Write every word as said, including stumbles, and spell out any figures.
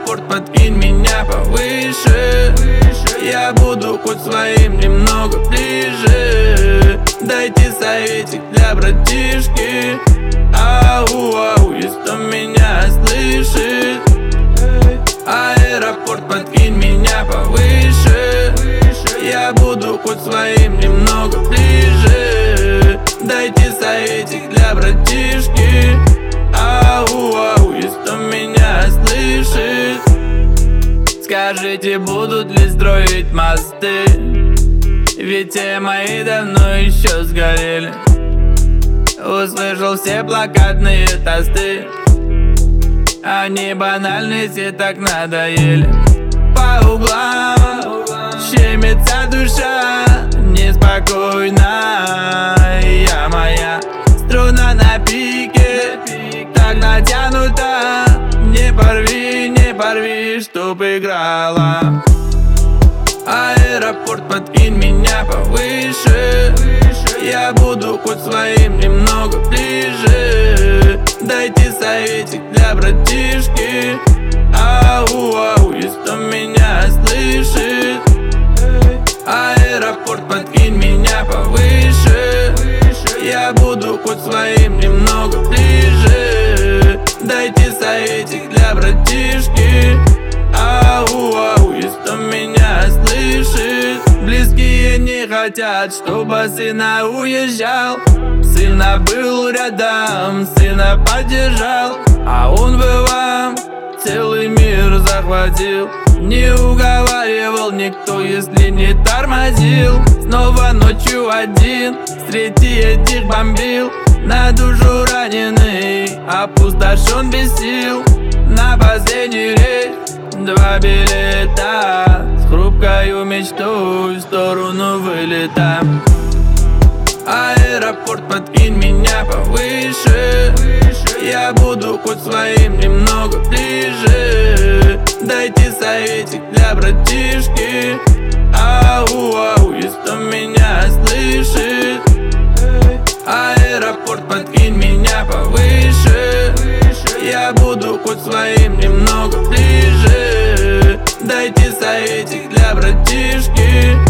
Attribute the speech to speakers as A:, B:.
A: Аэропорт, подкинь меня повыше. Я буду хоть своим немного ближе. Дайте советик для братишки. Ау, ау, если кто меня слышит. Аэропорт, подкинь меня повыше. Я буду хоть своим немного ближе. Дайте советик для братишки. Ау, ау, если кто меня слышит. Скажите, будут ли строить мосты? Ведь те мои давно еще сгорели. Услышал все плакатные тосты. Они банальные, все так надоели. По углам щемится душа, неспокойная моя. Струна на пике, так натянута. Не порви, не порви, чтоб играла. Аэропорт, подкинь меня повыше. Я буду хоть своим немного ближе. Дайте советик для братишки. Ау, ау, если кто меня слышит. Аэропорт, подкинь меня повыше. Я буду хоть своим немного ближе. Дайте советик для братишки. Ау, ау, если кто меня слышит. Близкие не хотят, чтобы сына уезжал. Сына был рядом, сына поддержал. А он бы вам целый мир захватил. Не уговаривал никто, если не тормозил. Снова ночью один, среди этих бомбил. На душу раненый, опустошен без сил. На последний рейс два билета. С хрупкою мечтой в сторону вылета. Аэропорт, подкинь меня повыше. Я буду хоть своим немного ближе. Дайте советик для братишки. Ау, ау, если кто меня слышит. Аэропорт, подкинь меня повыше. Я буду хоть своим немного ближе. Дайте советик для братишки.